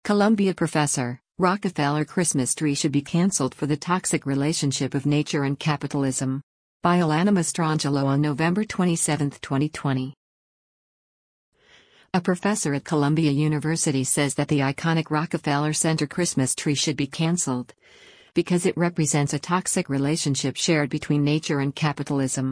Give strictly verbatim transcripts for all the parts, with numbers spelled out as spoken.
Columbia professor, Rockefeller Christmas tree should be cancelled for the toxic relationship of nature and capitalism. By Alana Mastrangelo on November twenty-seventh, twenty twenty. A professor at Columbia University says that the iconic Rockefeller Center Christmas tree should be cancelled because it represents a toxic relationship shared between nature and capitalism.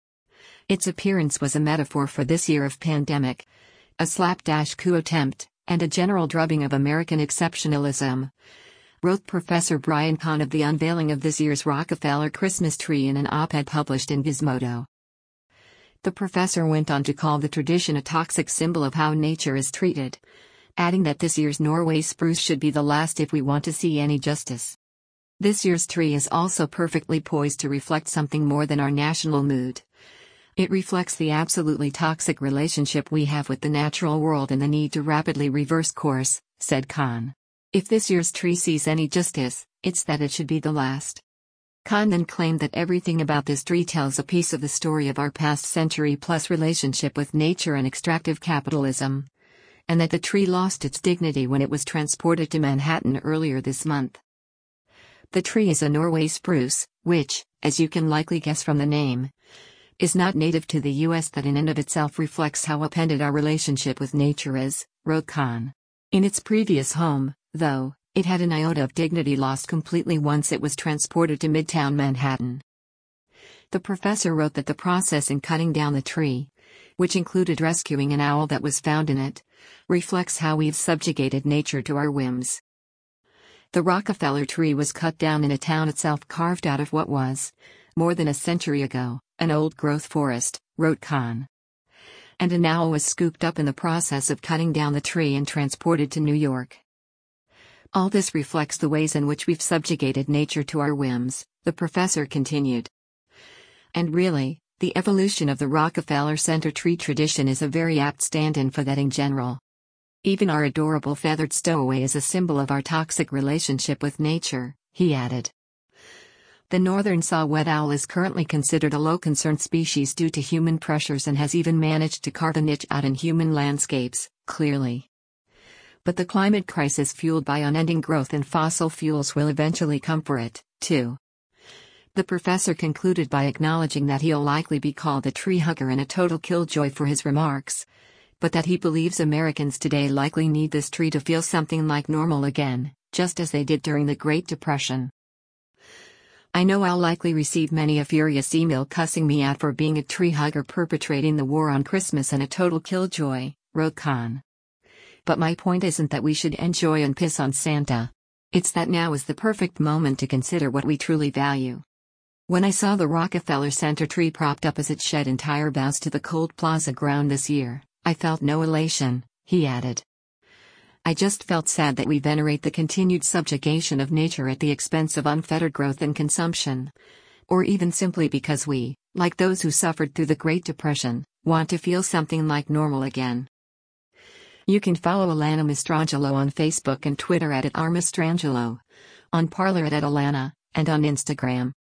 Its appearance was a metaphor for this year of pandemic, a slapdash coup attempt, and a general drubbing of American exceptionalism, wrote Professor Brian Kahn of the unveiling of this year's Rockefeller Christmas tree in an op-ed published in Gizmodo. The professor went on to call the tradition a toxic symbol of how nature is treated, adding that this year's Norway spruce should be the last if we want to see any justice. This year's tree is also perfectly poised to reflect something more than our national mood. It reflects the absolutely toxic relationship we have with the natural world and the need to rapidly reverse course, said Kahn. If this year's tree sees any justice, it's that it should be the last. Kahn then claimed that everything about this tree tells a piece of the story of our past century-plus relationship with nature and extractive capitalism, and that the tree lost its dignity when it was transported to Manhattan earlier this month. The tree is a Norway spruce, which, as you can likely guess from the name, is not native to the U S. That in and of itself reflects how upended our relationship with nature is, wrote Kahn. In its previous home, though, it had an iota of dignity lost completely once it was transported to Midtown Manhattan. The professor wrote that the process in cutting down the tree, which included rescuing an owl that was found in it, reflects how we've subjugated nature to our whims. The Rockefeller tree was cut down in a town itself carved out of what was, more than a century ago, an old-growth forest, wrote Kahn. And an owl was scooped up in the process of cutting down the tree and transported to New York. All this reflects the ways in which we've subjugated nature to our whims, the professor continued. And really, the evolution of the Rockefeller Center tree tradition is a very apt stand-in for that in general. Even our adorable feathered stowaway is a symbol of our toxic relationship with nature, he added. The northern saw-whet owl is currently considered a low-concern species due to human pressures and has even managed to carve a niche out in human landscapes, clearly. But the climate crisis fueled by unending growth in fossil fuels will eventually come for it, too. The professor concluded by acknowledging that he'll likely be called a tree hugger and a total killjoy for his remarks, but that he believes Americans today likely need this tree to feel something like normal again, just as they did during the Great Depression. I know I'll likely receive many a furious email cussing me out for being a tree hugger perpetrating the war on Christmas and a total killjoy, wrote Kahn. But my point isn't that we should enjoy and piss on Santa. It's that now is the perfect moment to consider what we truly value. When I saw the Rockefeller Center tree propped up as it shed entire boughs to the cold plaza ground this year, I felt no elation, he added. I just felt sad that we venerate the continued subjugation of nature at the expense of unfettered growth and consumption. Or even simply because we, like those who suffered through the Great Depression, want to feel something like normal again. You can follow Alana Mastrangelo on Facebook and Twitter at, at r mastrangelo, on Parler at, at Alana, and on Instagram.